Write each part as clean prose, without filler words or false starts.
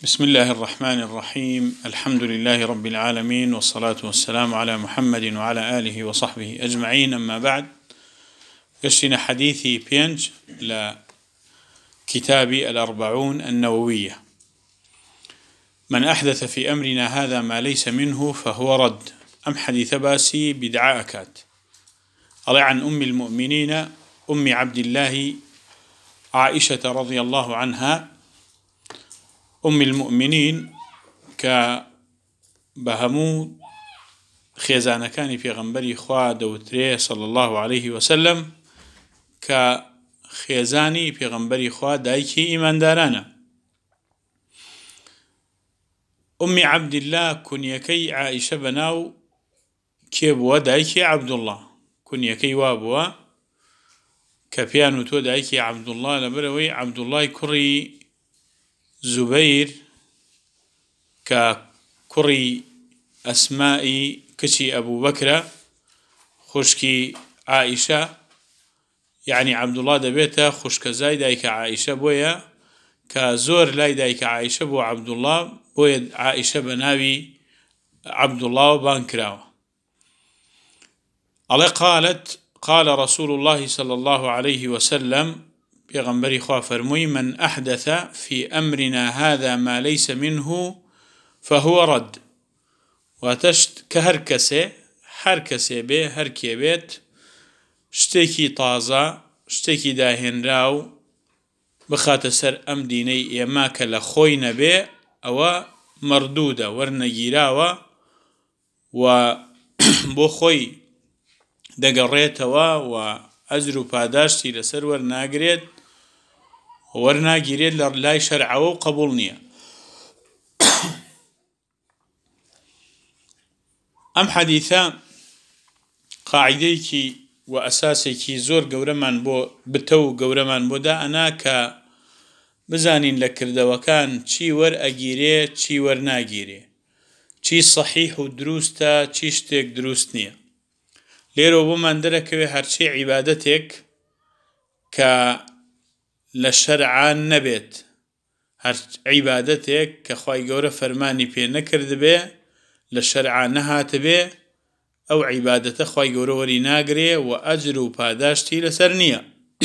بسم الله الرحمن الرحيم. الحمد لله رب العالمين، والصلاة والسلام على محمد وعلى آله وصحبه أجمعين. أما بعد، قشنا حديثي بينج لكتاب الأربعون النووية. من أحدث في أمرنا هذا ما ليس منه فهو رد. أم حديث باسي بدعاءكات أضع عن أم المؤمنين أم عبد الله عائشة رضي الله عنها، أم المؤمنين كبهمو خيزانة كان في غنبري خوا دوتري صلى الله عليه وسلم، كخيزاني في غنبري خوا دايكي إيمان دارانا. أم عبد الله كنيكي عائشة بناو كيبوا دايكي عبد الله، كنيكي وابوا كبيانو تو دايكي عبد الله لبروي عبد الله كري زبير ككري أسماء كشي أبو بكر خشكي عائشة، يعني عبد الله دبيته خشك زايدايك عائشة بويا كزور لايدايك عائشة بو عبد الله بويا عائشة بناوي عبد الله بانكراو. على قالت قال رسول الله صلى الله عليه وسلم بيغنبري خوا فرموي: من أحدث في أمرنا هذا ما ليس منه فهو رد. واتشت كهركسي بي هركي بيت شتيكي طازة شتيكي داهن راو بخات سر أم ديني يماك لخوين بي أو مردودة ورنجيراوة وبو خوي دقريتوا وأزرو پاداشتي لسر ورناگريد لرلاي شرعه وقبولنيا. أم حديثا قاعديكي وأساسيكي زور قورمان بو بتو قورمان بو دا أنا بزانين لكرده وكان چي ور أجيري چي ور ناگيري، چي صحيح ودروستا چي شتيك دروستنيا. ليرو بمان دركوي هرشي عبادتك لشرعان نبيت، هر عبادتك كخواي قورة فرماني بي نكرد بي لشرعان نهات بي أو عبادته خواي قورة وري ناقري وأجر وپاداشتي لسرنية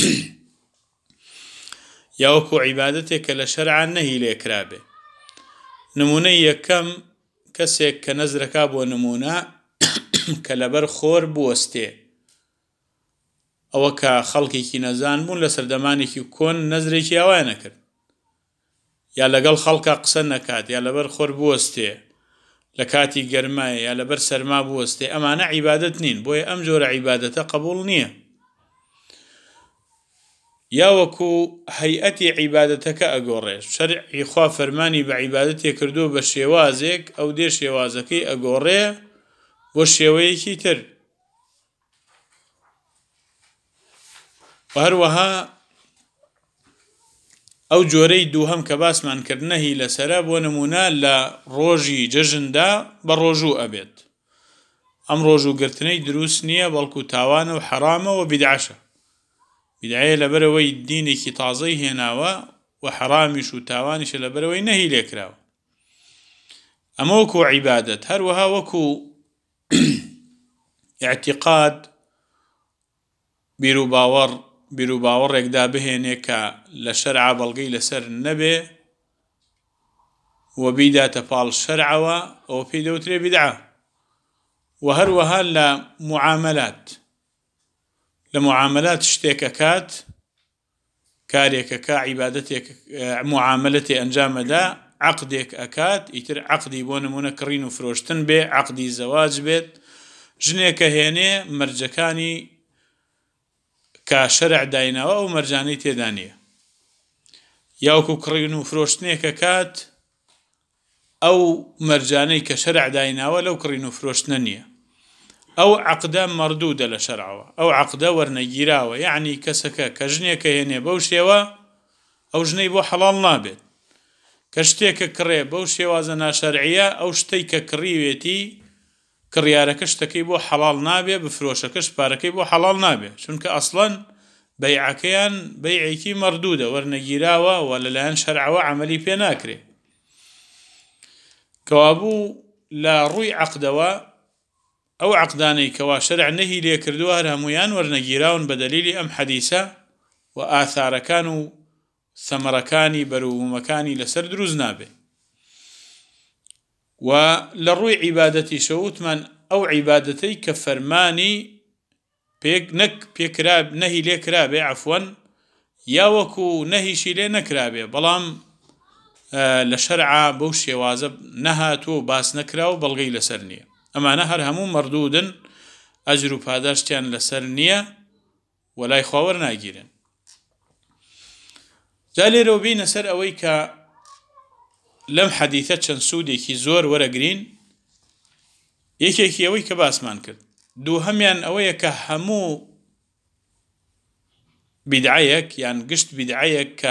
يوكو عبادتك لشرعان نهي ليكرابي. نموني كم كسيك كنزرك أبو نمونا كلبر خور بوستي أو كخلقي كي نزان بون لسردماني كي كون نزري كي أوانا كر يا لقل خلقا قصنا كات يا لبر خور بوستي لكاتي قرماي يا لبر سرما بوستي أمانا عبادتنين بوي أمجور عبادته قبول نية يا وكو هيئتي عبادتك أقوريش شرعي خوا فرماني بعبادتي كردو بشيوازك أو دي شيوازكي أقوريه وشيويكي تر. وهروها أو جوري دوهم كباس من كرنهي لسراب ونمونا لروجي ججندا بروجو أبيت. أم روجو قرتني دروسنية بلكو تاوان وحرامة وبدعشة. بدعية لبروي الديني كي تعظيه هناوا وحرامش وتاوانش لبروي نهي ليكراو. أما وكو عبادة هروها وكو اعتقاد بيرو باور يقدا بهنك لشرع بلغي لسر النبي وبيدا تفال الشرع وفي دوتري بدعة. وهروها لمعاملات اشتكاكات كاريك عبادتك معاملتي أنجام دا عقدك أكات يتر عقدي بون منكرين وفروشتن بي عقدي زواج بيت جنيك هيني مرجكاني كشرع دايناوا أو مرجاني تيدانية ياوكو كرينو فروشتنيك كات أو مرجاني كشرع دايناوا لو كرينو فروشتنية أو عقدا مردودة لشرعوا أو عقدا ورنجيراوا يعني كسكا كجنيك هيني بوشيوا أو جني بو حلال نابت كشتيك كري بوشيوا زنا شرعية أو شتيك كريويتي كرياركش تكيبو حلال نابي بفروشكش باركيبو حلال نابي شونك أصلا بيعكيان بيعكي مردودة ورنجيراوا ولا لان شرعوا عملي بيناكري. كوابو لا روي عقدوا أو عقداني كوا شرع نهي ليكردوها هەموویان وەرنەگیراون بدليل أم حديثة وآثار كانوا ثمركاني برومكاني لسر دروز نابه وللروي عبادتي شوت من أو عبادتي كفرماني بيكراب نهي ليكرابه عفوا يا وكو نهي شي لي نكرابه بلام لشرع بوشي وازب نهاتو باس نكراو بلغي لسرنية أما نهر همو مردود أجر پاداشتيان لسرنية ولا يخواور ناگيرن جالي روبين سر أويك لم حديثة چن سودي كي زور ورقرين يكي أويك باسمان كرد دو هميان أويك همو بدعيك يعني قشت بدعيك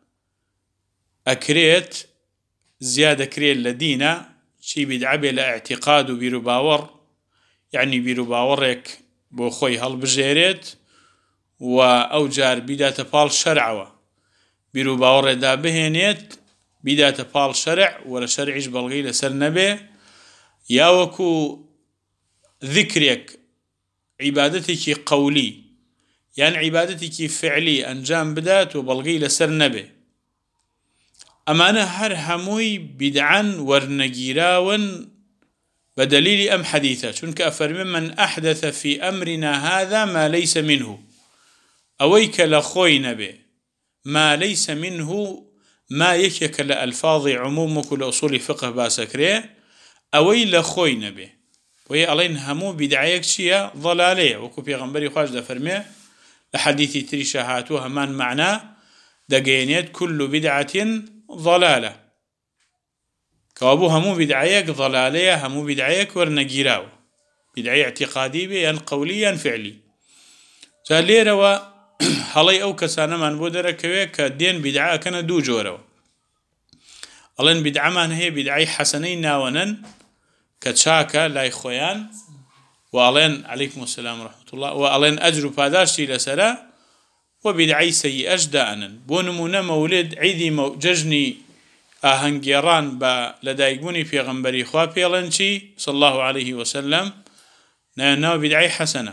أكريت زيادة كريل لدينا شي بدعبه لاعتقاد وبيرباور يعني بيرباورك بوخوي هالبجيريت وأوجار بداية بال شرعوه بيرباور دا بهنيت بداية بال شرع ولا شرعيش بلغي لسر نبي يا وكو ذكرك عبادتك قولي يعني عبادتك فعلي أنجام بدات وبلغي لسر نبي أمانة هر هموي بدعا ورنجيراون بدليل أم حديثة شنك أفرمي من أحدث في أمرنا هذا ما ليس منه أويك لخوي نبي ما ليس منه ما يكيك لألفاظ عمومك لأصول فقه باسكريه أوي لخوي نبي وهي ألين همو بدعيك شيء ضلالية وكو بيغنبري خواج دا فرمي لحديثي تريشا هاتوها من معناه دقينيت كل بدعة ضلالة كوابو همو بدعيك ضلالية همو بدعيك ورنجيراو بدعي اعتقادي بيان قوليا فعلي جاليروا هەڵی ئەو کەسانەمان بۆ دەرەکەوێ کە دێن بیدعاکەنە دوو جۆرەوە ئەڵێن بیدعامان هەیە بیدعای حەسەنەی ناوەنن کە چاکە لای خۆیان و ئەڵێن عەلەیکم السەلام ورەحمەتوڵڵاه و ئەڵێن ئەجر و پاداشتی لەسەرە و بیدعای سەیئەش دائنن بۆ نمونە مەولد عیدی جەژنی ئاهەنگگێڕان بە لەدایکبوونی پێغەمبەری خوا پێڵێن چی صلی الله عليه وسلم ناوە بیدعای حەسەنە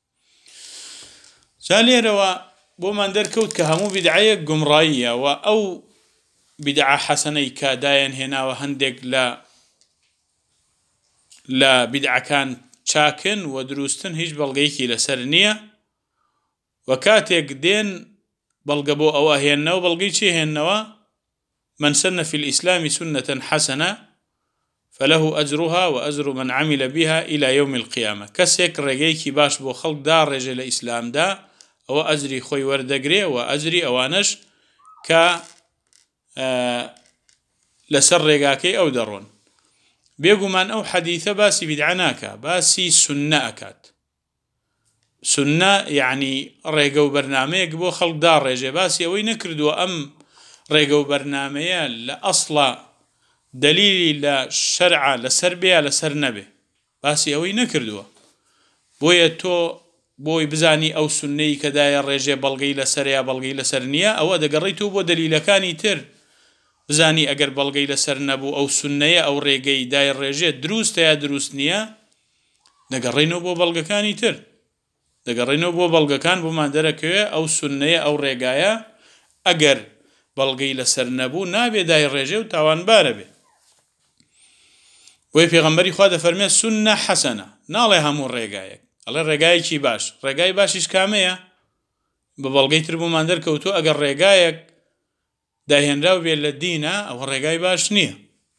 جالێرەوە بۆمان دەرکەوت کە هەموو بدعەیەک گومڕاییە و ئەو بدعە حەسەنەی کە دایان هێناوە هەندێک لە بدعەکان چاکن و دروستن هیچ بەڵگەیەکی لەسەر نییە و کاتێک دێن بەڵگە بۆ ئەوە هێننەوە بەڵگەی چی هێننەوە من سن في الإسلام سنة حسنة فله أجرها وأجر من عمل بها إلى يوم القيامة كسيك رجيكي باش بو خلق دار رجل الإسلام دا أو أجري خوي وردقري وأجري أوانش ك لسر رجاكي أو درون بيقو من أو حديثة باسي بدعناك باسي سنة أكاد سنة يعني رجو برنامج بو خلق دار رجل باسي أوي نكردو أم رجو برنامج لأصلا دليل لشرع لسربيا لسر نبي باسي أوي نكردوه بويا تو بوي بزاني أو سني كدايا الرجي بلغي لسريا بلغي لسرنيا أو أدا قريتو بو دليل كاني تر بزاني أقر بلغي لسر نبو أو سنية أو ريقي دايا الرجي دروس تيا دروس نيا دا قرينو بو بلغ كاني تر دا قرينو بو بلغ كان بو ما دركوه أو سنية أو ريقايا أقر بلغي لسر نبو نابي دايا الرجي وتاوان باربي وی پیغمبری خوا ده فرمی سنة حسنة ناڵێ هەموو ڕێگایەک ئەڵێ ڕێگایەکی باش ڕێگای باشیش کامەیە بە بەڵگەی تر بۆمان دەرکەوتووە ئەگەر ڕێگایەک داهێنراو بێت لە دینە ئەوە ڕێگای باش نییە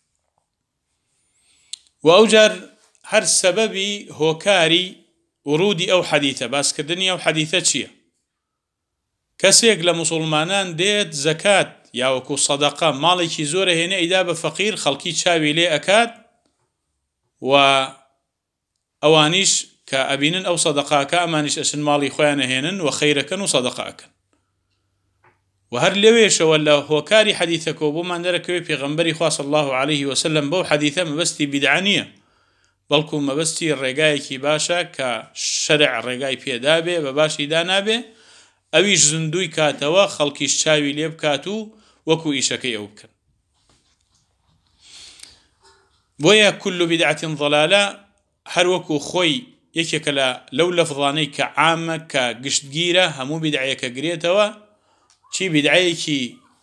و ئەوجار هەر سەبەبی هۆکاری ورودی ئەو حەدیثە باسکردنی ئەو حەدیثە چییە کەسێک لە موسڵمانان دێت زەکات یا وەکو سەدەقە ماڵێکی زۆرە هێنێ ئیدا بە فەقیر خەڵکی چاوی لێ ئەکات و ئەوانیش کە ئەبینن ئەو سەدەقاکە ئەمانیش ئەچن ماڵی خۆیان ئەهێنن و خەیرەکەن و سەدەقاکەن و هەر لەوێشەوە لە هۆکاری حەدیثەکەوە بۆمان دەرەکەوێت پێغەمبەری خوا صلی الله عليه وسلم بەو حەدیثە مەبەستی بیدعە نییە بەڵکو مەبەستی ڕێگایەکی باشە کە شەرع ڕێگای پێدا بێ بە باشی دانابێ ئەویش زندوی کاتەوە خەڵکیش چاوی لێ بکات و وەکو ئیشەکەی ئەو بکەن بۆیە كل بدعة ضلالة هەروەکو خۆی یەکێکە لەو لەفظانەی کە عامە کە گشتگیرە هەموو بدعەیەکە گرێتەوە چی بدعەیەکی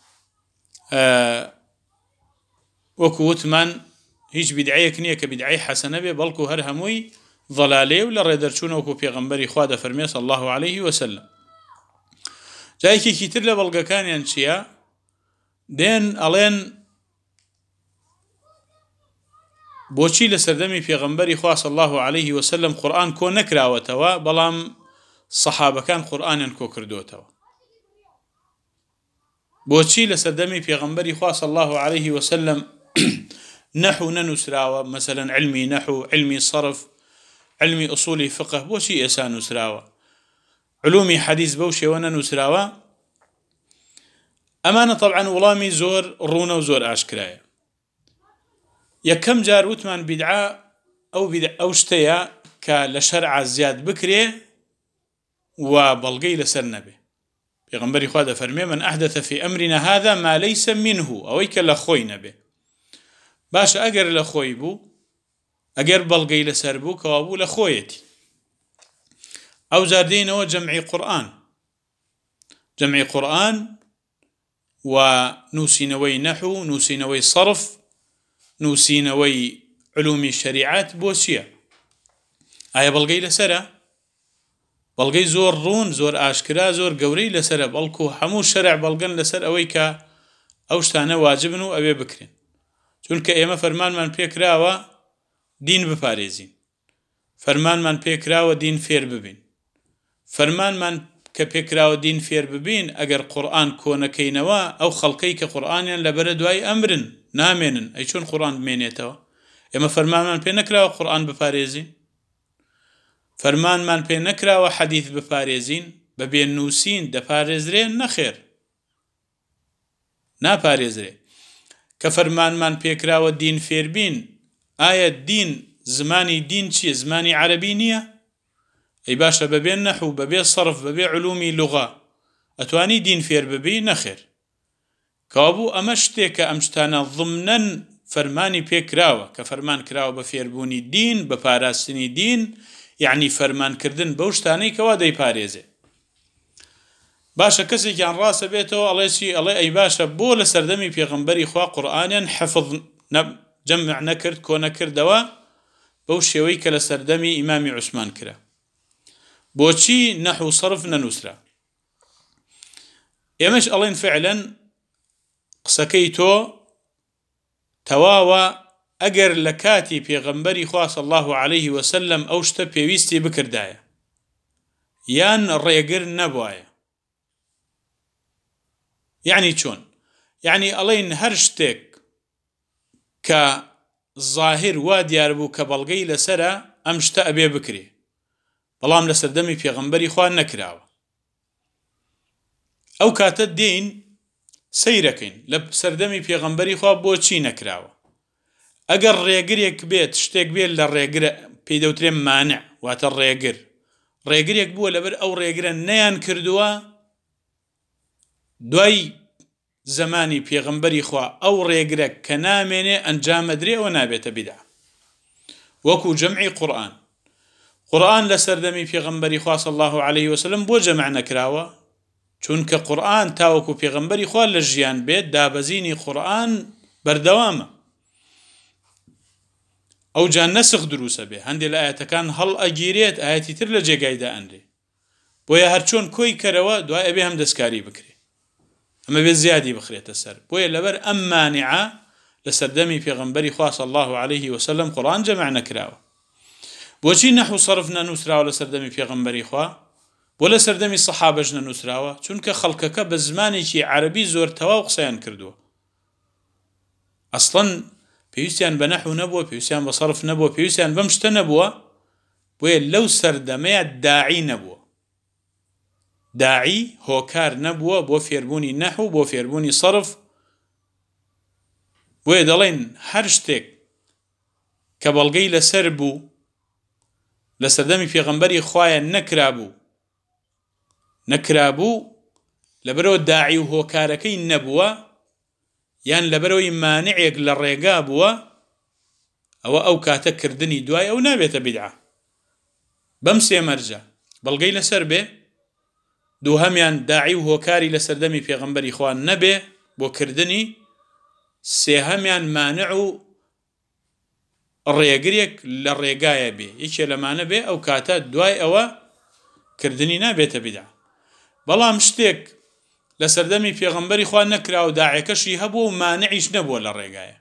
وەکو وتمان هیچ بدعەیەک نییە کە بدعەی حەسەنە بێ بەڵکو هەر هەمووی ضلالێ و لە ڕێدەرچوونەوەکو پێغەمبەری خوا دەفەرمێ صلی الله عليه وسلم. جایەکێکی تر لە بەڵگەکانیان چییە؟ دێن ئەڵێن بۆچی لە سەردەمی پێغەمبەری خوا صلی الله عليه وسلم قورئان کۆ نەکراوەتەوە بەڵام سەحابەکان قورئانیان کۆ کردوتەوە؟ بۆچی لە سەردەمی پێغەمبەری خوا صلی الله عليه وسلم نحو نەنووسراوە، مثلا علمی نحو، علمی صرف، علمی ئوسولی فقه بۆچی ئێستا نووسراوە؟ علومی حەدیث بەو شێوە نەنووسراوە؟ ئەمانە طبعا وڵامی زۆر ڕوونە و زۆر ئاشکرایە. یەکەم جار وتمان بدعە ئەو شتەیە کە لە شەرعا زیاد بکرێ و بەڵگەی لەسەر نەبێ. پێغەمبەری خوا دەفەرمێ من أحدث في أمرنا هذا ما ليس منه، ئەوەی کە لە خۆی نەبێ. باشە ئەگەر لە خۆی بوو، ئەگەر بەڵگەی لەسەر بوو کەوا بوو لە خۆیەتی. ئەو جار دێنەوە جەمعی قورئان و نووسینەوەی نەحو، نووسینەوەی صرف، نووسینەوەی علومی شەریعەت بۆ چییە؟ ئایا بەڵگەی لەسەرە؟ بەڵگەی زۆر ڕوون، زۆر ئاشکرا، زۆر گەورەی لەسەرە، بەڵکو هەموو شەرع بەڵگەن لەسەر ئەوەی کە ئەو شتانە واجبن و ئەوێ بکرێن. چونکە ئێمە فەرمانمان پێکراوە دین بپارێزین، فەرمانمان پێکراوە دین فێر ببین، فەرمانمان کە پێکراوە دین فێر ببین ئەگەر قورئان کۆنەکەینەوە ئەو خەڵکەی کە قورئانیان لەبەرە دوای ئەمرن نامێنن، ئەی چۆن قورئان بمێنێتەوە؟ ئێمە فەرمانمان پێ نەکراوە قورئان بپارێزین، فەرمانمان پێ نەکراوە حەدیث بپارێزین، بەبێ نووسین دەپارێزرێن؟ نەخێر، ناپارێزرێ. کە فەرمانمان پێکراوە دین فێربین، ئایا دین زمانی دین چییە؟ زمانی عەرەبی نییە؟ ئەی باشە بەبێ نەحو، بەبێ صرف، بەبێ علومی لوغا ئەتوانی دین فێر ببی؟ نەخێر. کەوابوو ئەمە شتێکە ئەم شتانە ضمنەن فەرمانی پێکراوە کە فەرمان کراوە بە فێربوونی دین، بە پاراستنی دین، یعنی فەرمانکردن بەو شتانەی کەوا دەیپارێزێ. باشە کەسێکیان ڕاستە بێتەوە ئەڵێ چی؟ ئەڵێ ئەی باشە بۆ لە سەردەمی پێغەمبەری خوا قورئانیان حفظ جەمع نەکرد، کۆ نەکردەوە بەو شێوەی کە لە سەردەمی ئیمامی عوسمان کرا؟ بۆچی نەحو صرف نەنووسرا؟ ئێمەش ئەڵێن فعلا قسەکەی تۆ تەواوە ئەگەر لە کاتی پێغەمبەری خوا صلی الله عليه وسلم ئەو شتە پێویستی بکردایە یان ڕێگر نەبوایە. یعنی چۆن؟ یعنی ئەڵێن هەر شتێک کە ظاهر وا دیار بوو کە بەڵگەی لەسەرە ئەم شتە ئەبێ بکرێ، بەڵام لە سەردەمی پێغەمبەری خوا نەکراوە. ئەو کاتە دێین سەیرەکەین لە سەردەمی پێغەمبەری خوا بۆچی نەکراوە. ئەگەر ڕێگرێک بێت، شتێک بێت لە ڕێگرە پێی دەوترێ مانع، واتە ڕێگرێک بووە لەبەر ئەو ڕێگرە نەیان کردووە، دوای زمانی پێغەمبەری خوا ئەو ڕێگرە کە نامێنێ ئەنجامەدرێ ئەوە نابێتە بیدعە. وەکو جەمعی قورئان لە سەردەمی پێغەمبەری خوا صلی الله عليه وسلم بۆ جەمع نەکراوە؟ چونکە قورئان تاوەکو پێغەمبەری خوا لە ژیان بێت دابەزینی قورئان بەردەوامە. ئەو جا نەسخ دروسە بێ، هەندێک لە ئاەتەکان هەڵ ئەگیرێت، ئاەتی تر لە جێگایدا ئەنرێ، بۆیە هەرچۆن کۆی کەرەوە دوای ئەبێ هەم دەستکاری بکرێ، ئەمە بێ زیادی بخرێتە سەر. بۆیە لەبەر ئەم مانعە لە سەردەمی پێغەمبەری خوا صلی الله عليه وسلم قورئان جەمع نەکراوە. بۆچی نەحو صرف نەنووسراوە لە سەردەمی پێغەمبەری خوا؟ بۆ لە سەردەمی سەحابەش نەنووسراوە؟ چونکە خەڵکەکە بە زمانێکی عەرەبی زۆر تەواو قسەیان کردووە. ئەسڵەن پێویستیان بە نەحو نەبووە، پێویستیان بە صرف نەبووە، پێویستیان بەم شتە نەبووە، بۆیە لەو سەردەمەیە داعی نەبووە، داعی هۆکار نەبووە بۆ فێربوونی نەحو، بۆ فێربوونی صرف. بۆیە دەڵێن هەر شتێک کە بەڵگەی لەسەر بوو لە سەردەمی پێغەمبەری خوایە نەکرابوو لەبەرەوە داعی و هۆکارەکەی نەبووە، یان لەبەرەوەی مانعێک لە ڕێگا بووە، ئەو کاتە کردنی دوای ئەو نابێتە بیدعە. بەم سێ مەرجە بەڵگەی لەسەر بێ، دووهەمیان داعی و هۆکاری لە سەردەمی پێغەمبەری خوا نەبێ بۆ کردنی، سێهەمیان مانع و ڕێگرێک لە ڕێگایە بێ، یەکێ لەمانە بێ ئەو کاتە دوای ئەوە کردنی نابێتە بیدعە. بەڵام شتێک لە سەردەمی پێغەمبەری خوا نەکرا و داعیەکەشی هەبوو و مانعیش نەبووە لە ڕێگایە،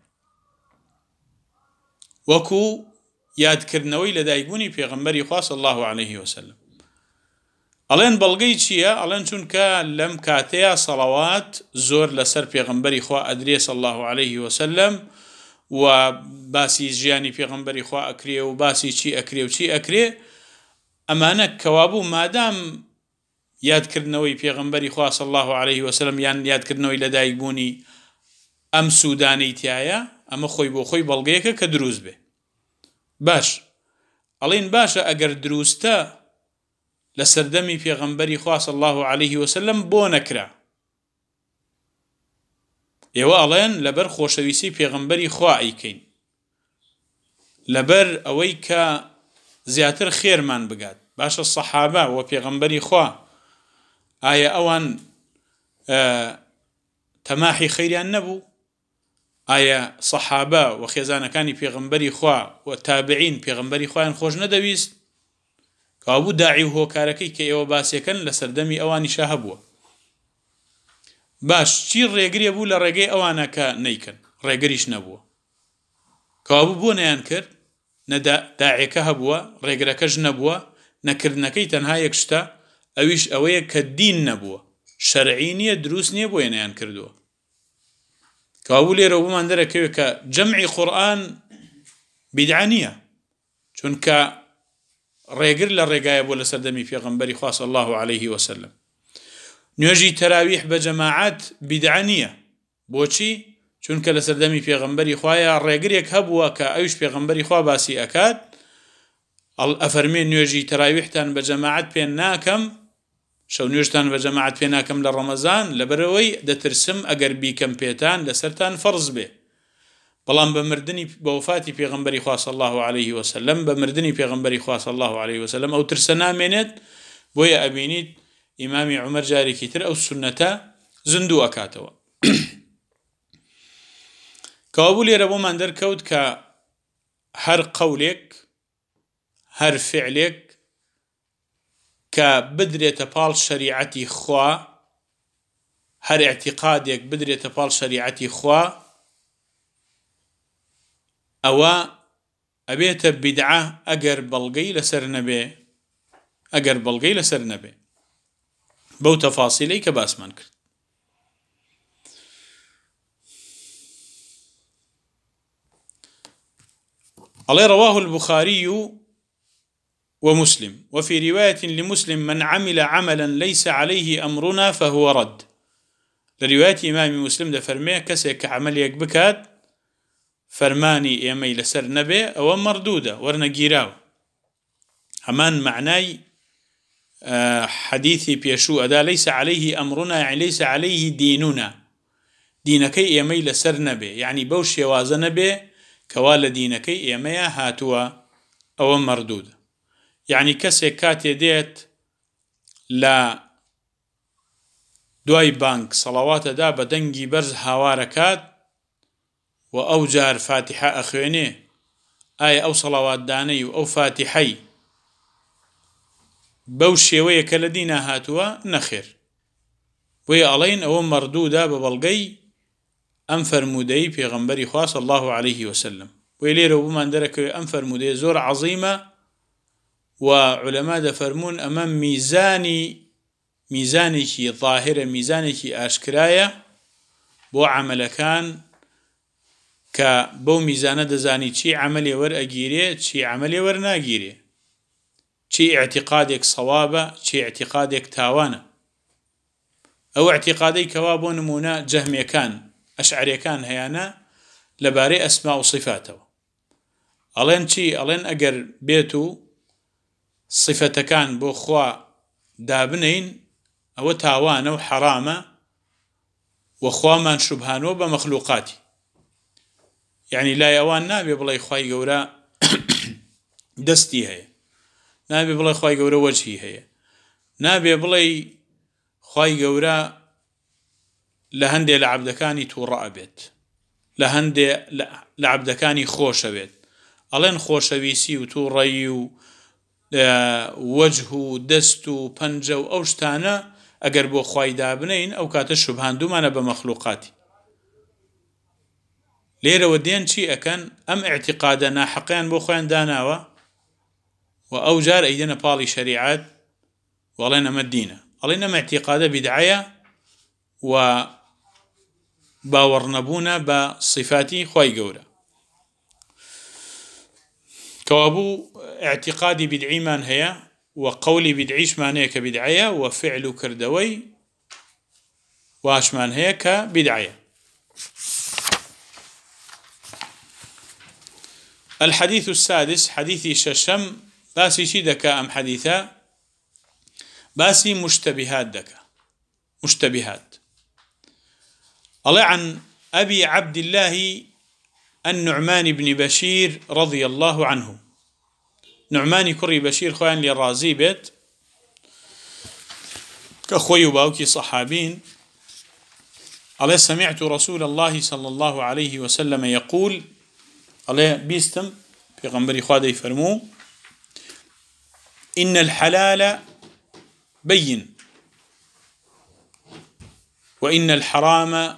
وەکو یادکردنەوەی لەدایکبوونی پێغەمبەری خوا صلی الله عليه وسلم. ئەڵێن بەڵگەی چییە؟ ئەڵێن چونکە لەم کاتەیە سەڵەوات زۆر لەسەر پێغەمبەری خوا ئەدرێ صلی الله عليه وسلم و باسی ژیانی پێغەمبەری خوا ئەکرێ و باسی چی ئەکرێ و چی ئەکرێ، ئەمانە کەوابوو مادام یادکردنەوەی پێغەمبەری خوا صلی الله عليه وسلم یان یادکردنەوەی لەدایکبوونی ئەم سوودانەی تایە، ئەمە خۆی بۆ خۆی بەڵگەیەکە کە دروست بێ. باش ئەڵێن باشە ئەگەر دروستە لە سەردەمی پێغەمبەری خوا صلی الله عليه وسلم بۆ نەکرا. ئێوە ئەڵێن لەبەر خۆشەویستی پێغەمبەری خوا ئەیکەین، لەبەر ئەوەی کە زیاتر خێرمان بگات. باشە سەحابە و پێغەمبەری خوا ئایا ئەوان تەماحی خەیریان نەبوو؟ ئایا سەحابە و خێزانەکانی پێغەمبەری خوا و تابعین پێغەمبەری خوایان خۆش نەدەویست؟ کەوابوو داعی و هۆکارەکەی کە ئێوە باسیەکەن لە سەردەمی ئەوانیشا هەبووە. باش چی ڕێگرێ بوو لە ڕێگەی ئەوانە کە نەیکەن؟ ڕێگریش نەبووە. کەوابوو بۆ نەیان کرد؟ داعیەکە هەبووە، ڕێگرەکەش نەبووە، نەکردنەکەی تەنها یەک شتە، ئەویش ئەوەیە کە دین نەبووە، شەرعی نییە، دروست نییە، بۆیە نەیان کردووە. کەوابوو لێرە بۆمان دەرەکەوێت کە جەمعی قورئان بیدعە نییە، چونکە ڕێگر لە ڕێگایە بۆ لە سەردەمی پێغەمبەری خوا صلی الله عليه وسلم. نوێژی تەراویح بە جەماعەت بیدعە نییە. بۆچی؟ چونکە لە سەردەمی پێغەمبەری خوایە ڕێگرێک هەبووە کە ئەویش پێغەمبەری خوا باسی ئەکات، ئەفەرمێ نوێژی تەراویحتان بە جەماعەت پێ ناکەم، شەو نوێژتان بە جەماعەت پێ ناکەم لە ڕەمەزان، لەبەرەوەی دەترسم ئەگەر بیکەم پێتان لەسەرتان فەرز بێ. بەڵام بە مردنی بە وفاتی پێغەمبەری خوا صلی الله عليه وسلم، بە مردنی پێغەمبەری خوا صلی الله عليه وسلم ئەو ترسە نامێنێت، بۆیە ئەبینیت ئیمامی عومەر جارێکی تر ئەو سونەتە زندوو ئەکاتەوە. کەوابوو لێرە بۆمان دەرکەوت کە هەر قەولێک، هەر فعلێک کە بدرێتە پاڵ شەریعەتی خوا، هەر اعتیقادێک بدرێتە پاڵ شەریعەتی خوا، ئەوە ئەبێتە بیدعە ئەگەر بەڵگەی لەسەر نەبێ، ئەگەر بەڵگەی لەسەر نەبێ، بەو تەفاسیلەی کە باسمان کرد. عليه رواه البخاري ومسلم وفي رواية لمسلم من عمل عملا ليس عليه أمرنا فهو رد. لرواية إمام مسلم ده فرميه كسيك عمل يكبكات فرماني يمي لسر نبي أو مردودة ورنقيراو. همان معناي حديثي بيشو أدا ليس عليه أمرنا يعني ليس عليه ديننا، دينكي يمي لسر نبي يعني بوش يواز نبي كوال دينكي يمي هاتوا أو مردودة. يعني كسيك كاتي ديت لا دوای بانك صلوات دا بدنجي برز هاواركات وأو جار فاتحة أخويني آية أو صلوات داني أو فاتحي بوشي كالدينا هاتوا نخير ويألين أو مردودة ببلغي أنفر مودي في غنبري خاص الله عليه وسلم ويلير وبما درك أنفر مودي زور عظيمة وعلماء دفرمون أمام ميزاني ظاهرة ميزاني أشكرايا بو عملكان كبو ميزانة دزاني چي عملي ور أجيري چي عملي ور ناجيري چي اعتقادك صوابة چي اعتقادك تاوانا أو اعتقادي كوابو نمونا جهمي كان أشعري كان هيانا لباري أسماء وصفاته ألين چي ألين أجر بيتو صفة كان بو خوا دابنين أو تاوانا وحرامة وخوا من شبهانو بمخلوقاتي یعنی لای ئەوان نابێ بڵێ خوای گەورە دەستی هەیە، نابێ بڵێ خوای گەورە وەجهی هەیە، نابێ بڵێ خوای گەورە لە هەندێک لە عەبدەکانی تووڕە ئەبێت، لە هەندێک لە عەبدەکانی خۆشە بێت. ئەڵێن خۆشەویستی و تووڕەیی و وەجه و دەست و پەنجە و ئەو شتانە ئەگەر بۆ خوای دابنین ئەو کاتە شوبهاندومانە بە مەخلووقاتی. لێرەوە دێن چی ئەکەن؟ ئەم ئیعتیقادە ناحەقیان بۆ خۆیان داناوە و ئەو جار ئەیدەنە پاڵی شەریعەت وەڵێن ئەمە دینە، ئەڵێن ئەم ئیعتیقادە بیدعەیە و باوەڕ نەبوونە بە صفاتی خوای گەورە. کەوابوو اعتقادی بدعیمان هەیە و قولی بدعیشمان هەیە کە بدعەیە و فعل و کردەوەی واشمان هەیە کە بدعەیە. الحديث السادس حديث ششم باسي شي دكا أم حديثا باسي مشتبهات دكا مشتبهات. الله عن أبي عبد الله النعمان بن بشير رضي الله عنه. نعمان كري بشير خوان للرازي بيت كخوي باوكي صحابين. الله سمعت رسول الله صلى الله عليه وسلم يقول الله بيستم في غنبري خوادي فرمو إن الحلال بين وإن الحرام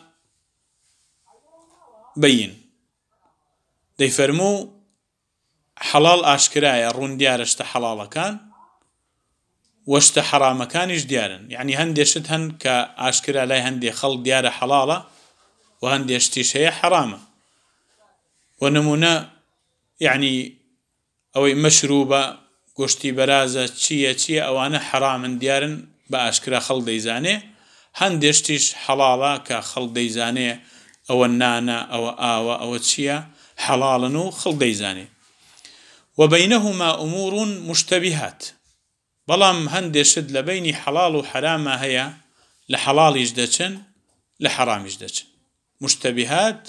بين. دي فرمو حلال آشكرايا رون ديارشت حلال كان واشت حرام كانش ديارن، يعني هندي شتهن كآشكرا لا هندي خلق ديار حلالة وهندي اشتيش هي حرامة. ونمونا يعني أو مشروبة قشتي برازة تشيا أو أنا حرام ديارن بآشكرا خلق ديزاني، هندي اشتيش حلالة كخلق ديزاني أو النانا أو آوة أو تشيا حلالنو خلق ديزاني. وبينهما أمور مشتبهات، بلام هندي شد لبيني حلال وحرام هي لحلال يجدتشن لحرام يجدتشن. مشتبهات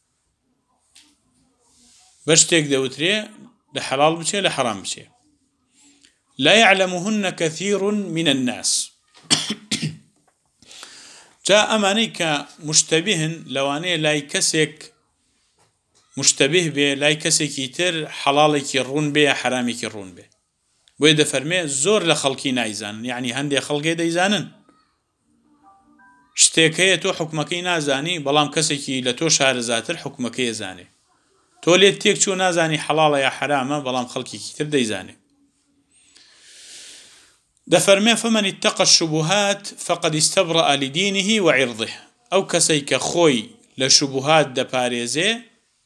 بشتك دوتري لحلال بشي لحرام بشي لا يعلمهن كثير من الناس. جاء أمانيك مشتبهن لواني لا يكسك مشتبه به لا يكسك يتر حلالك يرون به حرامك يرون به. بويدا فرمي زور لخلقي نايزان، يعني هندي خلقي دايزانن شتيكيه تو حكمكي نازاني بلام كسكي لتو شهر زاتر حكمكي زاني تو ليتيك شو نازاني حلال يا حرامه بلام خلقي كتر دايزاني. دفرمي فمن اتقى الشبهات فقد استبرأ لدينه وعرضه. أو كسيك خوي لشبهات دباريزي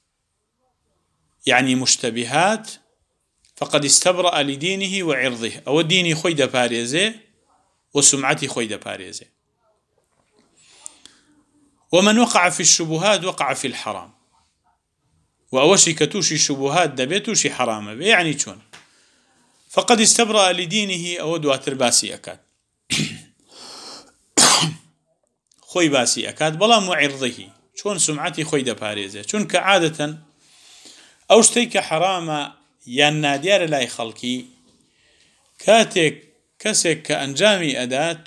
يعني مشتبهات فقد استبرأ لدينه وعرضه، أو ديني خوي دباريزي وسمعتي خوي دباريزي. ومن وقع في الشبهات وقع في الحرام، وأوشي كتوشي شبهات دبيتوشي حرام يعني شون فقد استبرأ لدينه أو دواتر باسي أكاد خوي باسي أكاد بلا معرضه شون سمعتي خوي دباريزي شون كعادة أو شتيك حرام يا ناديار لا يخلقي كاتك كسك كأنجامي أداة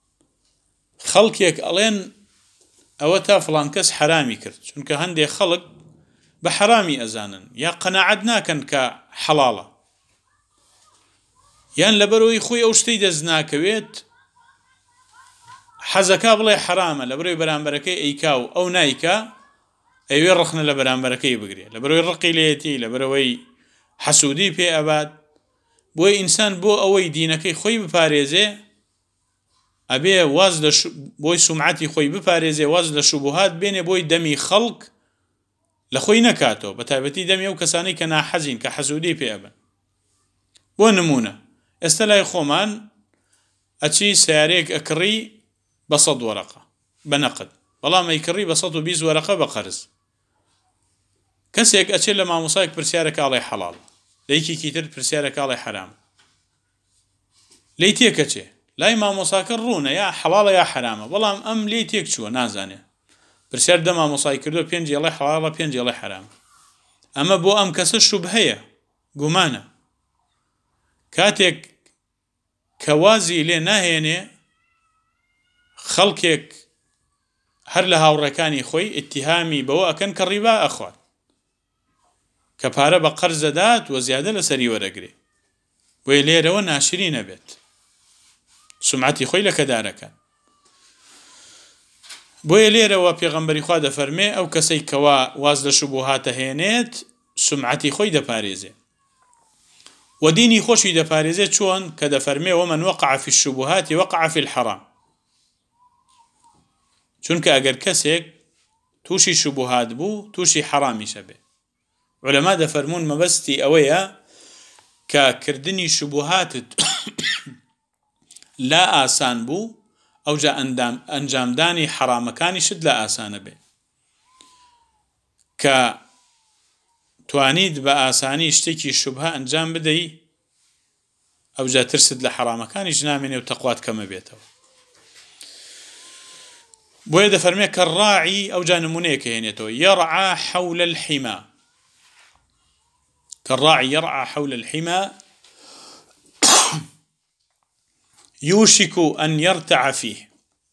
خلقيك ألين أو تافلان كس حرامي كرت شون كهندي خلق بحرامي أزانن يا قناعدنا كان كحلالة يان لبروي خوي أو شتي دزناكويت حزكا بلاي حرامة لبروي برامبركي إيكاو أو نايكا أيوة رخنا لبرامبركي بقري لبروي رقي ليتي لبروي حسودي في أباد بوي إنسان بو أوي دينكي خوي بفاريزي أبي واز بوي سمعتي خوي بفاريزي واز لشبهات بين بوي دمي خلق لخوي نكاتو بتابتي دمي وكساني كنا حزين كحسودي في أباد. بو نمونة استلاي خومان أتشي سياريك أكري بصد ورقة بنقد والله ما يكري بصد وبيز ورقة بقرز كسيك أتشي لما مصايك برسيارك علي حلال ليكي كيتر برسيارك علي حرام ليتيك أتشي لا ما مصايك الرونة يا حلال يا حرام والله أم ليتيك شو نازاني برسيار دما مصايك كردو بينجي علي حلال بينجي علي حرام ئەمە بۆ ئەم کەسە شوبهەیە، گومانە. کاتێک کە وازی لێ ناهێنێ، خەڵکێک هەر لە هاوڕەکانی خۆی ئیتیهامی بەوە ئەکەن کە ڕیبا ئەخوات، کە پارە بە قەرز دەدات و زیادە لەسەری وەرەگرێ، بۆیە لێرەوە ناشری نەبێت، سومعەتی خۆی لە کەدارەکە. بۆیە لێرەوە پێغەمبەری خوا دەفەرمێ ئەو کەسەی کەوا واز لە شوبهاتە هێنێت سومعەتی خۆی دەپارێزێ و دینی خۆشی دەپارێزێ، چۆن کە دەفەرمێ ومن وقع في الشبهات وقع في الحرام. چونکە ئەگەر کەسێک تووشی شوبهات بوو تووشی حرامیشە بێ. عولەما دەفەرمون مەبەستی ئەوەیە کە کردنی شوبهاتت لا ئاسان بوو، ئەوجا ئەنجامدانی حرامەکانیشت لە ئاسانە بێ، کە توانیت بە ئاسانی شتێکی شوبهە ئەنجام بدەی، ئەوجا ترست لە حرامەکانیش نامێنێ و تەقوات کەمە بێتەوە. بۆیە دەفەرمێ کە ڕاعی ئەوجا نمونەیەکە هێنێتەوە يرعى حول الحمى، كالراعي يرعى حول الحمى يوشك أن يرتع فيه.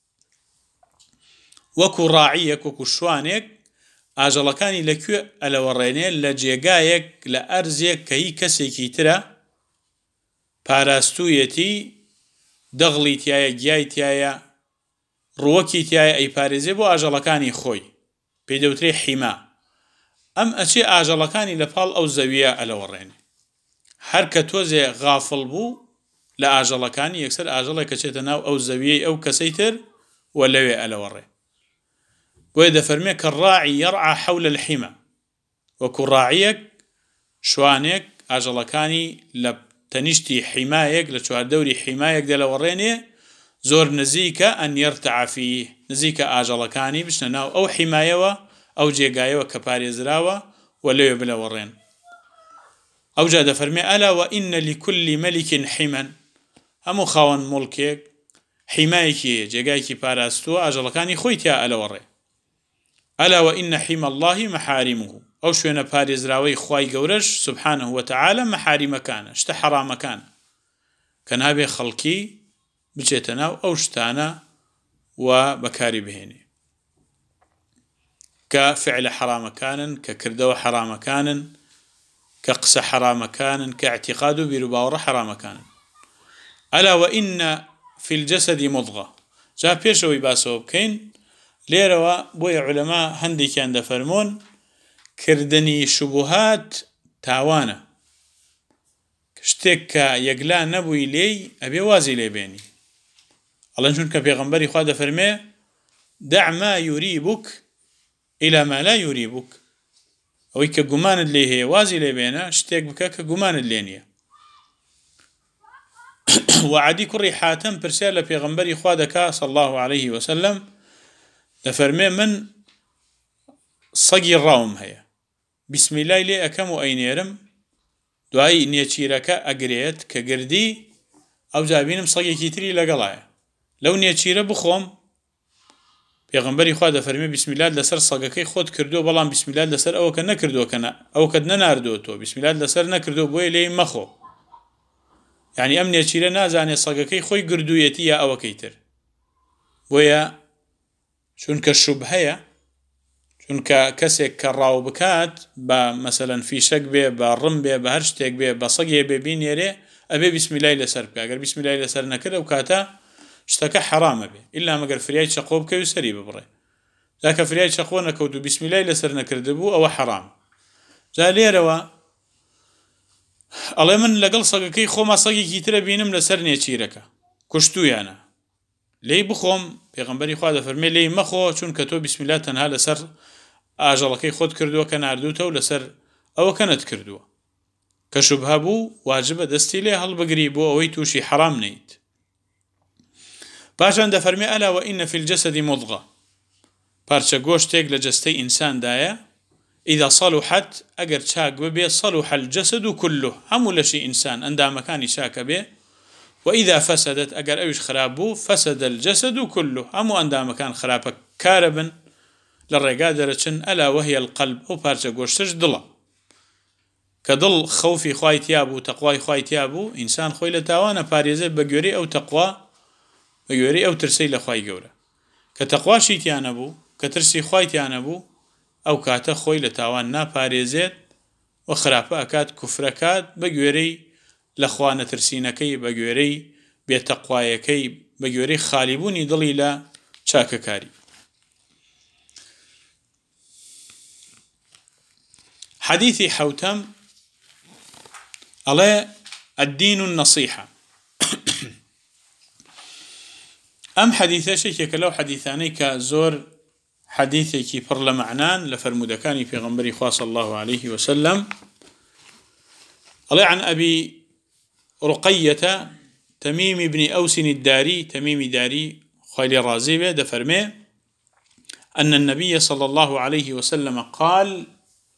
وەکو ڕاعیەک وەکو شوانێک ئاژەڵەکانی لەکوێ ئەلەوەڕێنێ؟ لە جێگایەک لە ئەرزێک کە هی کەسێکی ترە پاراستوویەتی، دەغڵی تایە، گیای تایە، ڕووەکی تایە، ئەی پارێزێ بۆ ئاژەڵەکانی خۆی، پێی دەوترێ حیما. ئەم ئەچێ ئاژەڵەکانی لە پاڵ ئەو زەویە ئەلەوەڕێنێ. هەر کە تۆزێ غافڵ بوو لە ئاژەڵەکانی، یەکسەر ئاژەڵێک کە چێتە ناو ئەو زەویەی ئەو کەسەی تر و لەوێ ئەلەوەڕێ. بۆیە دەفەرمێ کە ڕاعی يرعى حول الحمى، وەکو ڕاعیەک شوانێک ئاژەڵەکانی لە تەنیشتی حیمایەک لە چواردەوری حیمایەک دەلەوەڕێنێ، زۆر نزیکە ئەن يرتع فيه، نزیکە ئاژەڵەکانی بچنە ناو ئەو حیمایەوە، ئەو جێگایەوە کە پارێزراوە و لەوێ بلەوەڕێن. ئەوجا دەفەرمێ ئەلا وئین لكل ملك حما، هەموو خاوەن موڵکێک حیمایەکی جێگایەکی پاراستووە، ئاژەڵەکانی خۆی تیا ئەلەوەڕێ. ئەلا وئین حیما الله محارمه، ئەو شوێنە پارێزراوەی خوای گەورەش سبحانه وتعالى محاریمەکانە، شتە حرامەکانە، کە نابێ خەڵکی بچێتە ناو ئەو شتانە و بەکاری بهێنێ، کە فعل حرامەکانن، کە کردەوە حرامەکانن، کە قسە حرامەکانن، کە اعتقاد و بیرروباوەڕە حرامەکانن. ئەلا وئین في الجسد مضغة. جا پێشەوەی باسەوە بکەین لێرەوە بۆیە عولەما هەندێکیان دەفەرمۆن کردنی شوبهات تاوانە، شتێک کە یەکلا نەبووی لێی ئەبێ وازی لێبێنی. ئەڵەن چونکە پێغەمبەری خوا دەفەرمێ دع ما يريبك إلى ما لا يريبك، ئەوەی کە گومانت لێ هەیە وازی لێبێنە، شتێک بکە کە گومانت لێ نییە. وعدی کوڕی حاتم پرسیار لە پێغەمبەری خوا دەکا صلی الله عليه وسلم، دەفەرمێ من سەگی ڕاوم هەیە، بسمیلای لێ ئەەکەم و ئەینێرم، دوایی نێچیرەکە ئەگرێت کە گردی، ئەو جابینم سەگێکی تری لەگەڵایە، لەو نێچیرە بخۆم. پێغەمبەری خوا دەفەرمێ بسمیلات لەسەر سەگەکەی خۆت کردو، بەڵام بسمیلات لەسەر ئەوەکە نەکردووەکەنە، ئەوکەت نەناردووە تۆ، بسمیلات لەسەر نەکردو، بۆیە لێی مەخۆ. یعنی ئەم نێچیرە نازانێت سەگەکەی خۆی گردوویەتی یا ئەوەکەی تر. بۆیە چونکە شوبهەیە، چونکە کەسێک کە ڕاو بکات بە مەسەلەن فیشەک بێ، بە ڕم بێ، بە هەر شتێک بێ، بە سەگێ بێ بینێرێ، ئەبێ بسمیلای لەسەر بکە. ئەگەر بسمیلای لەسەر نەکرد ئەو کاتە شتەکە حرامە بێ، ئیلا مەگەر فریای چەقۆ بکەوی و سەری ببڕێ. جاکە فریای چەقۆ نەکەوت و بسمیلای لەسەر نەکرد بوو ئەوە حرام. جا لێرەوە ئەڵێ من لەگەڵ سەگەکەی خۆما سەگێکی ترە بینم لەسەر نێچیرەکە کوشتویانە، لێی بخۆم؟ پێغەمبەری خوا دەفەرمێ لێی مەخۆ، چونکە تۆ بسمیلات تەنها لەسەر ئاژەڵەکەی خۆت کردووە کە ناردووتە و لەسەر ئەوەکە نەت کردووە، کە شوبهە بوو واجبە دەستی لێ هەڵبگری بۆ ئەوەی تووشی حرام نەیت. پاشان دەفەرمێ ئەلا وئین في الجسد مضغة، پارچە گۆشتێک لە جەستەی ئینساندایە، إذا صلحت ئەگەر چاک ببێ صلح الجسد كله، هەموو لەشی ئینسان ئەندامەکانی چاکە بێ، وإذا فسدت ئەگەر ئەویش خراپ بوو فسد الجسد كله، هەموو ئەندامەکان خراپە کارە بن، لە ڕێگا دەرەچن. ئەلا وهي القلب، ئەو پارچە گۆشتش دڵە. كدل خوفي خوای تیابو تقوای خوای تیابو انسان خوی لتاوانه پارێزێ بە گوێرەی ئەو تەقوا بە گوێرەی ئەو ترسەی لە خوای گەورە کە تەقواشی تیانە بوو کە ترسی خوای تیانە بوو ئەو کاتە خۆی لە تاوان ناپارێزێت و خراپە ئەکات کوفرەکات بە گوێرەی لە خوا نەترسینەکەی بە گوێرەی بێتەقوایەکەی بە گوێرەی خالیبوونی دڵی لە چاکەکاری. حديثي حوتم على الدين النصيحة أم حديثة شيء كلو حديثاني كزور حديثي كي برلا معنان لفرمودكاني في غنبري خاص الله عليه وسلم على عن أبي رقية تميم بن أوس الداري تميم داري خالي رازيبه دفرمي أن النبي صلى الله عليه وسلم قال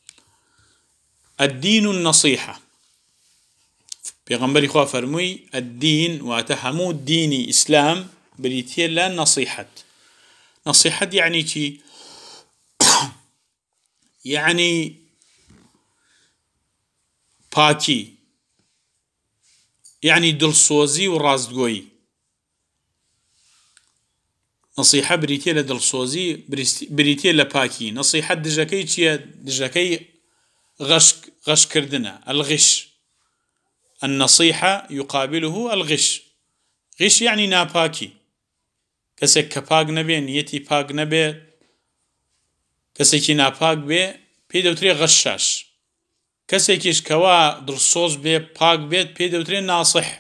الدين النصيحة بيغنبري خواه فرموي الدين واتهمو ديني إسلام بريتيا لا نصيحة نصيحة يعني كي يعني باكي يعني دلسوزي ورازدقوي نصيحة بريتيا لدلسوزي بريتيا لباكي نصيحة دجاكي كي دجاكي غش كردنا الغش النصيحة يقابله الغش غش يعني ناباكي كسك كباق نبي نيتي باق نبي كسكي ناباق بي بيدوتري غشاش كسكيش كوا درصوص بي باق بيت بيدوتري ناصح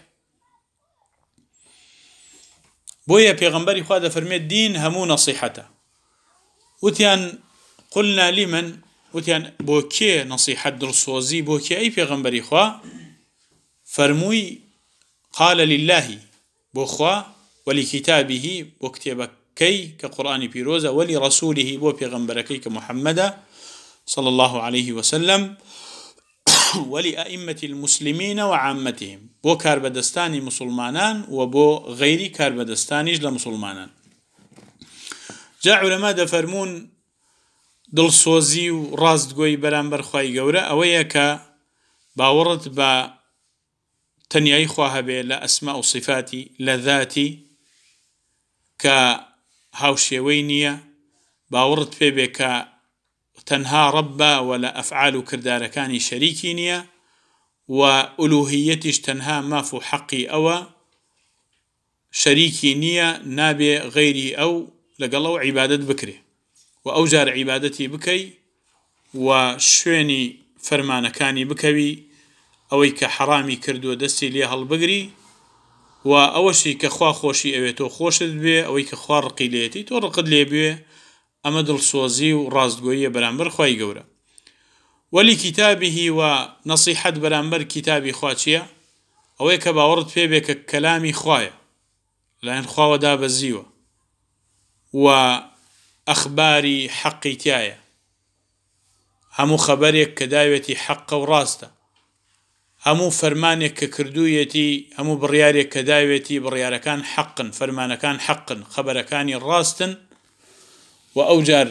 بويا بيغنبري خواه فرمي الدين همو نصيحته وتيان قلنا لمن وتيان بوكي نصيحة درصوزي بوكي أي بيغنبري خواه فرموي قال لله بوخوا ولكتابه بوكتبكي كقرآن بيروزة ولرسوله بو بيغنبركي كمحمد صلى الله عليه وسلم ولأئمة المسلمين وعامتهم بو كاربدستاني مسلمانان وبو غيري كاربدستاني لمسلمانان. جاء علماء دفرمون دڵسۆزی و ڕاستگۆی بەرامبەر خوای گەورە ئەوەیە کە باوەڕت بە تەنیایی خوا هەبێ لە ئەسما و صفاتی لە ذاتی کە هاوشێوەی نییە باوەڕت پێ بێ کە تەنها ڕەبە و لە ئەفعال و کردارەکانی شەریکی نییە و ئولوهیەتیش تەنها ماف و حەقی ئەوە شەریکی نییە نابێ غەیری ئەو لەگەڵ ئەو عیبادەت بکرێ و ئەو جار عیبادەتی بکەی و شوێنی فەرمانەکانی بکەوی ئەوەی کە حەرامی کردووە دەستی لێ هەڵبگری و ئەوەشی کە خوا خۆشی ئەوێت تۆ خۆشت بێ ئەوەی کە خوا ڕقی لێتی تۆ ڕقت لێ بێ ئەمە دڵسۆزی و ڕاستگۆییە بەرامبەر خوای گەورە. ولی کتابه و نصیحەت بەرامبەر کتابی خوا چییە؟ ئەوەی کە باوەڕت پێ بێ کە کەلامی خوایە لایەن خواوە دابەزیوە و ئەخباری حەقی تایە هەموو خەبەرێک کە داوێتی حەقە و ڕاستە هەموو فەرمانێک کە کردوویەتی هەموو بڕیارێک کە داوێتی بڕیارەکان حەقن فەرمانەکان حەقن خەبەرەکانی ڕاستن و ئەو جار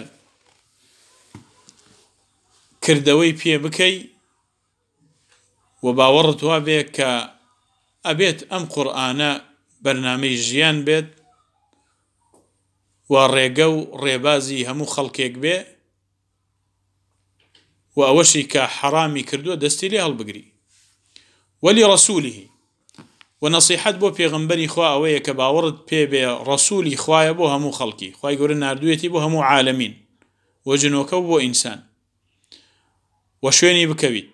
کردەوەی پێ بکەی و باوەڕت وا بێ کە ئەبێت ئەم قورئانە بەرنامەی ژیان بێت و ڕێگە و ڕێبازی هەموو خەڵکێک بێ و ئەوەشی کە حەرامی کردووە دەستی لێ هەڵبگری. ولی ڕەسوولیه و نەسیحەت بۆ پێغەمبەری خوا ئەوەیە کە باوەڕت پێ بێ ڕەسوولی خوایە بۆ هەموو خەڵکی خوای گەورە ناردوویەتی بۆ هەموو عالەمین و جنۆکە و بۆ ئینسان و شوێنی بکەویت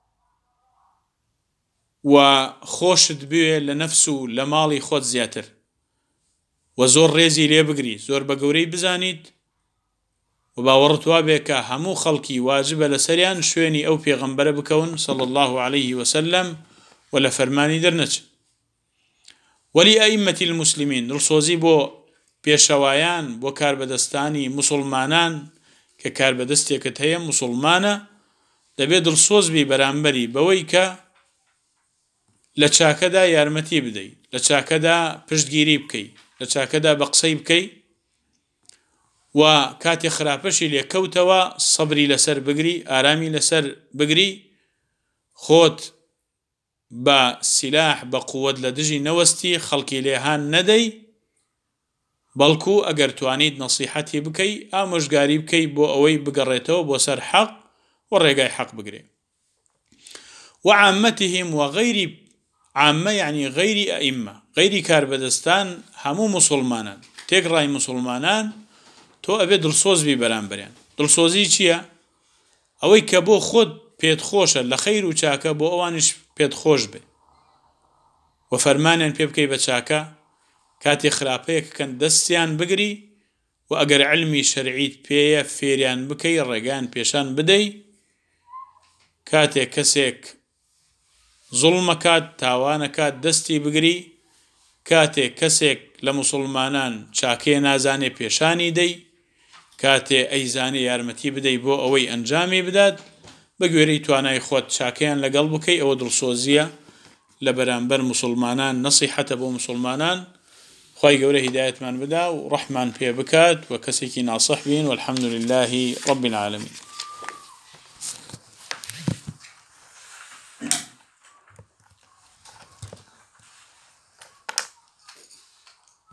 و خۆشت بوێ لە نەفس و لە ماڵی خۆت زیاتر و زۆر ڕێزی لێ بگری زۆر بە گەورەی بزانیت و باوەڕت وا بێ کە هەموو خەڵکی واجبە لەسەریان شوێنی ئەو پێغەمبەرە بکەون صلی الله عليه وسلم و لە فەرمانی دەرنەچن. ولی ئەئیمەتی المسلمین دڵسۆزی بۆ پێشەوایان بۆ کاربەدەستانی مسلمانان کە کاربەدەستێکت هەیە مسلمانە دەبێت دڵسۆز بی بەرامبەری بەوەی کە لە چاکەدا یارمەتی بدەیت لە چاکەدا پشتگیری بکەیت لە چاکەدا بە قسەی بکەیت و کاتێ خراپەشی لێ کەوتەوە سەبری لەسەر بگری ئارامی لەسەر بگری خۆت بە سیلاح بە قووەت لە دژی نەوەستی خەڵکی لێهان نەدەی، بەڵکو ئەگەر توانیت نەسیحەتی بکەی ئامۆژگاری بکەی بۆ ئەوەی بگەڕێتەوە بۆ سەر حەق و ڕێگای حەق بگرێ. وعامەتهم وغيري عامە یعنی غەیری ئەئیمە، غەیری کاربەدەستان هەموو موسڵمانان تێک ڕای موسڵمانان تۆ ئەبێ دڵسۆزبی بەرامبەریان. دڵسۆزی چییە؟ ئەوەی کە بۆ خۆت پێت خۆشە لە خەیر و چاکە بۆ ئەوانش پێت خۆش بێ و فەرمانیان پێ بکەی بە چاکە، کاتێ خراپەیەکەکەن دەستیان بگری و ئەگەر علمی شەرعیت پێیە فێریان بکەی ڕێگان پێشان بدەی. کاتێک کەسێک زوڵمەکات تاوانەکات دەستی بگری، کاتێک کەسێک لە موسڵمانان چاکەیە نازانێ پێشانی دەی، کاتێ ئەیزانێ یارمەتی بدەی بۆ ئەوەی ئەنجامی بدات بە گوێرەی توانای خۆت چاکەیان لەگەڵ بکەی. ئەوە دڵسۆزیە لە بەرامبەر موسڵمانان، نەسیحەتە بۆ موسڵمانان. خوای گەورە هیدایەتمان بدا و ڕەحمان پێ بکات و کەسێکی ناسەح بین والحەمدولله رب العالمین.